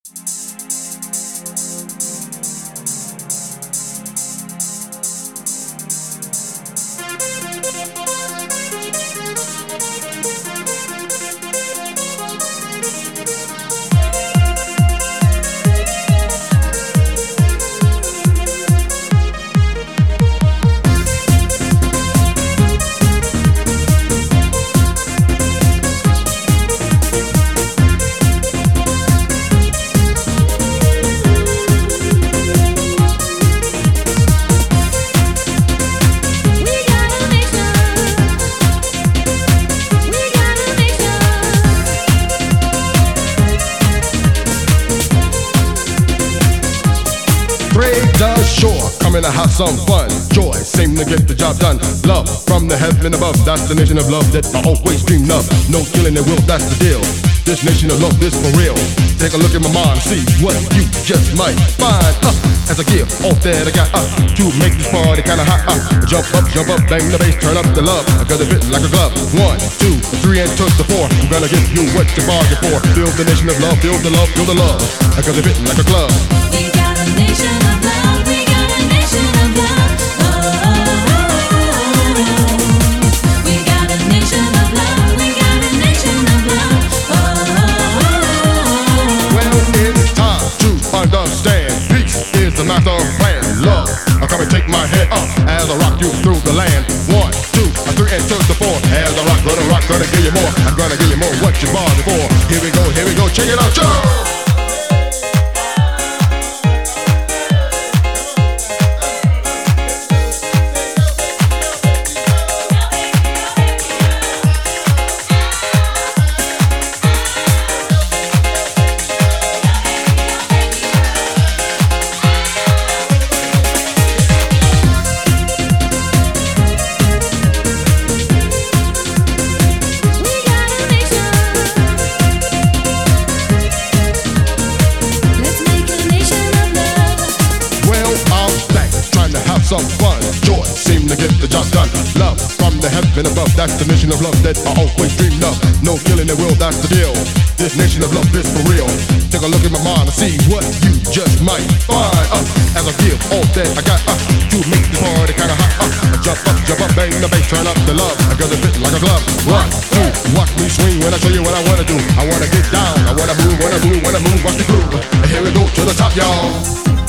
Shore, coming to have some fun. Joy, seem to get the job done. Love from the heaven above, that's the nation of love that I always dreamed of. No killing at will, that's the deal. This nation of love, this for real. Take a look at my mind and see what you just might find. As I give all that I got to make this party kinda hot. Jump up, bang the bass, turn up the love. I got it fit like a glove. 1, 2, 3, and touch the 4. I'm gonna give you what you bargained for. Build the nation of love, build the love, build the love. I got it fit like a glove. We got a nation of love. We got a nation of love. Oh, oh, oh, oh, oh. We got a nation of love. We got a nation of love. Oh, oh, oh, oh. Well, it's time to understand. Peace is the master plan. Love, come and take my hand up as I rock you through the land. 1, 2, 3, and touch the 4. As I rock, gonna give you more. I'm gonna give you more what you bargained for. Here we go, check it out, Joe. Some fun, joy, seem to get the job done. Love from the heaven above, that's the mission of love that I always dreamed of. No killing at will, that's the deal. This nation of love is for real. Take a look at my mind and see what you just might find. As I give all that I got to make this party kinda hot. Jump up, bang the bass, turn up the love. I got it fit like a glove. 1, 2, watch me swing when I show you what I wanna do. I wanna get down, I wanna move, watch the groove. And here we go to the top, y'all.